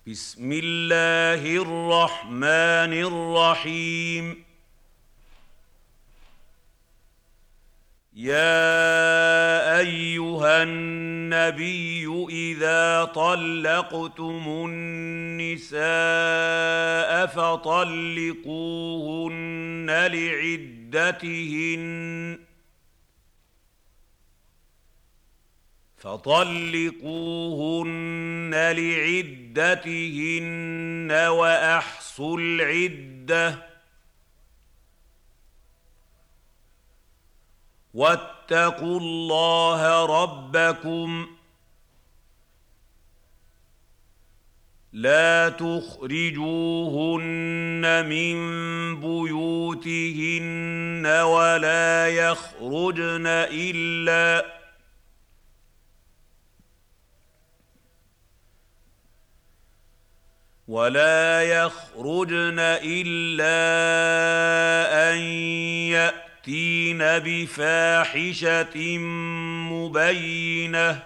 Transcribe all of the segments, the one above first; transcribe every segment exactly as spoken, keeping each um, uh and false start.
بسم الله الرحمن الرحيم. يا أيها النبي إذا طلقتم النساء فطلقوهن لعدتهن فطلقوهن لعدتهن وأحصوا العدة واتقوا الله ربكم لا تخرجوهن من بيوتهن ولا يخرجن إلا ولا يخرجن إلا أن يأتين بفاحشة مبينة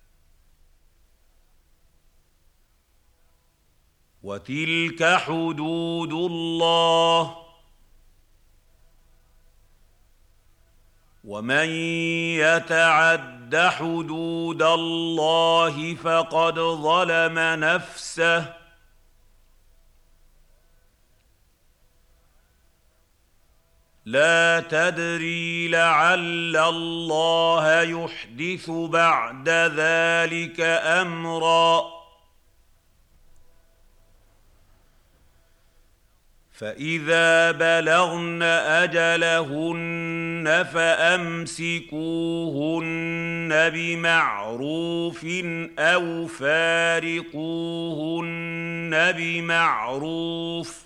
وتلك حدود الله ومن يتعد حدود الله فقد ظلم نفسه لا تدري لعل الله يحدث بعد ذلك أمرا فإذا بلغن أجلهن فأمسكوهن بمعروف أو فارقوهن بمعروف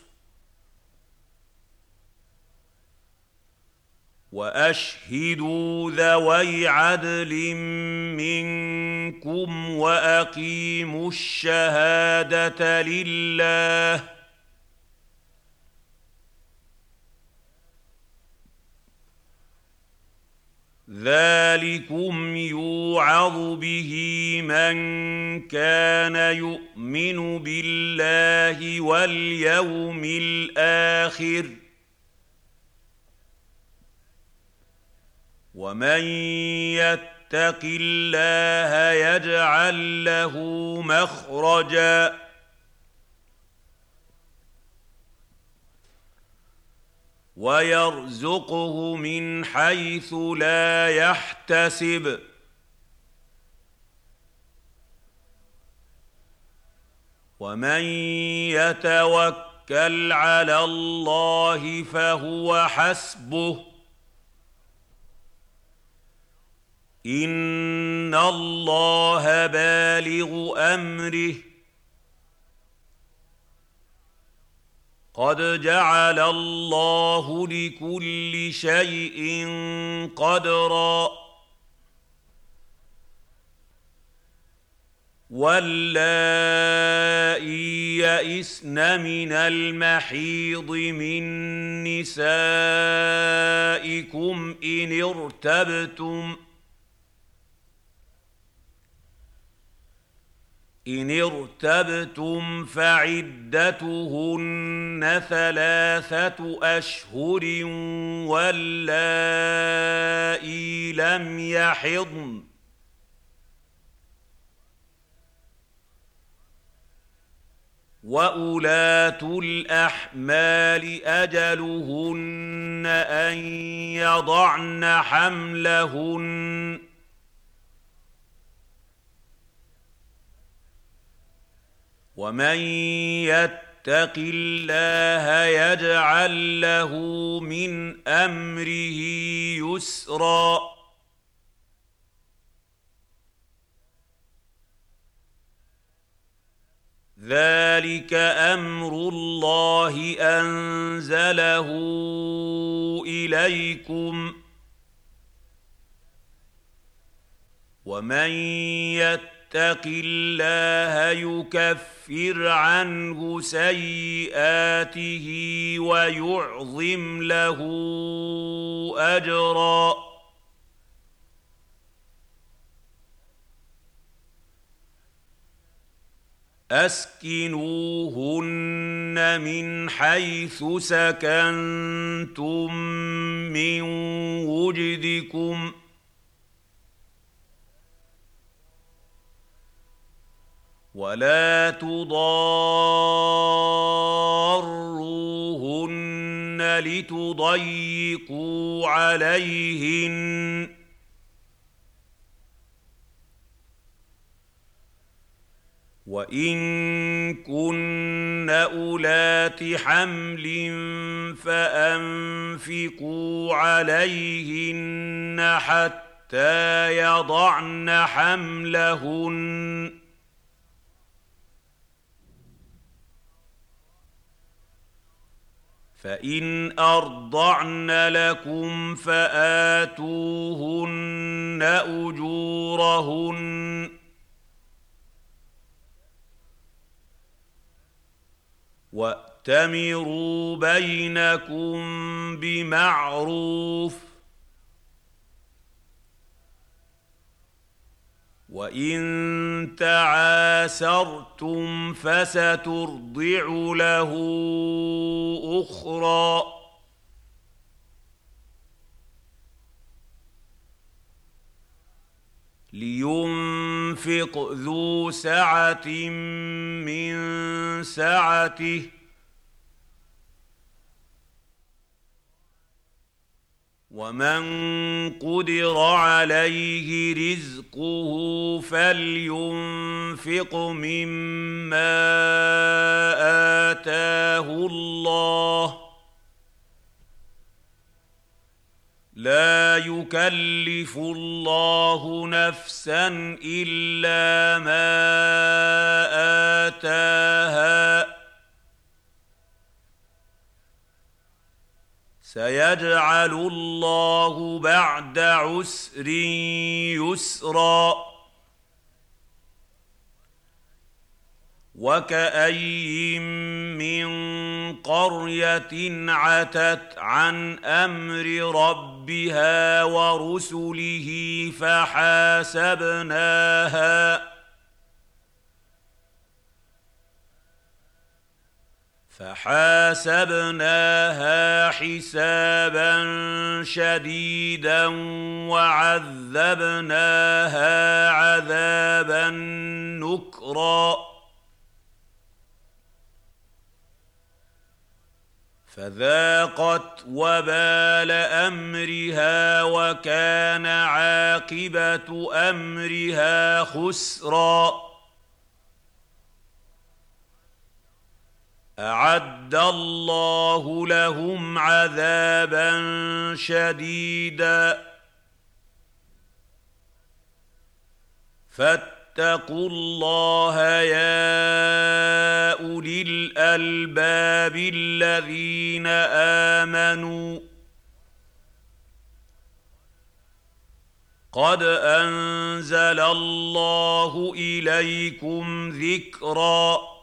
وأشهدوا ذوي عدل منكم وأقيموا الشهادة لله ذلكم يوعظ به من كان يؤمن بالله واليوم الآخر ومن يتق الله يجعل له مخرجا ويرزقه من حيث لا يحتسب ومن يتوكل على الله فهو حسبه إن الله بالغ أمره قد جعل الله لكل شيء قدرا واللائي يئسن من المحيض من نسائكم إن ارتبتم إن ارتبتم فعدتهن ثلاثة أشهر واللائي لم يحضن وأولاة الأحمال أجلهن أن يضعن حملهن ومن يتق الله يجعل له من أمره يسرا ذلك أمر الله أنزله إليكم ومن يتق يتق الله يكفر عنه سيئاته ويعظم له أجرا اسكنوهن من حيث سكنتم من وجدكم ولا تضاروهن لتضيقوا عليهن وإن كن أولات حمل فأنفقوا عليهن حتى يضعن حملهن فإن أرضعن لكم فآتوهن أجورهن وَأْتَمِرُوا بَيْنَكُم بِمَعْرُوفٍ وَإِن تَعَاسَرْتُمْ فَسَتُرْضِعُ لَهُ أُخْرَى لينفق ذو سعة من سعته ومن قدر عليه رزقه فلينفق مما آتاه الله لا يكلف الله نفسا إلا ما آتاها سيجعل الله بعد عسر يسرا وكأي من قرية عتت عن أمر ربها ورسله فحاسبناها فحاسبناها حسابا شديدا وعذبناها عذابا نكرا فذاقت وبال أمرها وكان عاقبة أمرها خسرا أعد الله لهم عذابا شديدا فاتقوا الله يا أولي الألباب الذين آمنوا قد أنزل الله إليكم ذكرا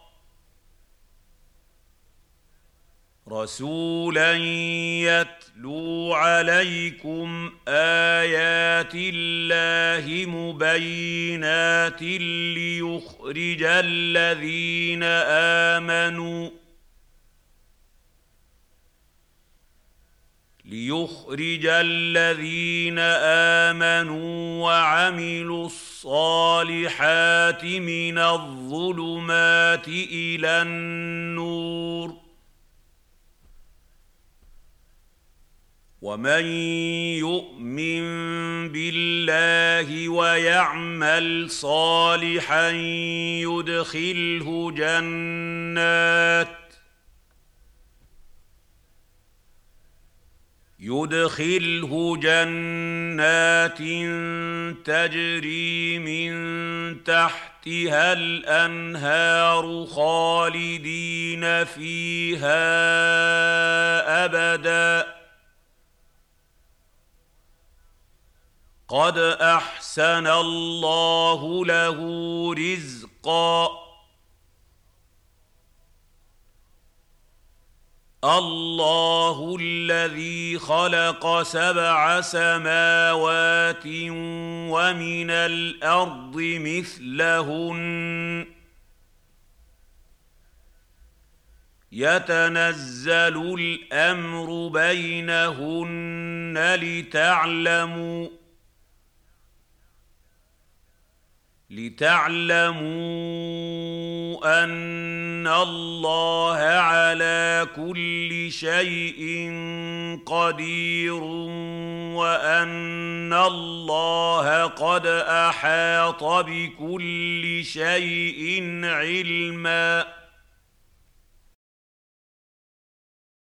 رسولا يتلو عليكم آيات الله مبينات ليخرج الذين آمنوا ليخرج الذين آمنوا وعملوا الصالحات من الظلمات إلى النور ومن يؤمن بالله ويعمل صالحا يدخله جنات يدخله جنات تجري من تحتها الأنهار خالدين فيها أبداً قد أحسن الله له رزقا الله الذي خلق سبع سماوات ومن الأرض مثلهن يتنزل الأمر بينهن لتعلموا لتعلموا أن الله على كل شيء قدير وأن الله قد أحاط بكل شيء علما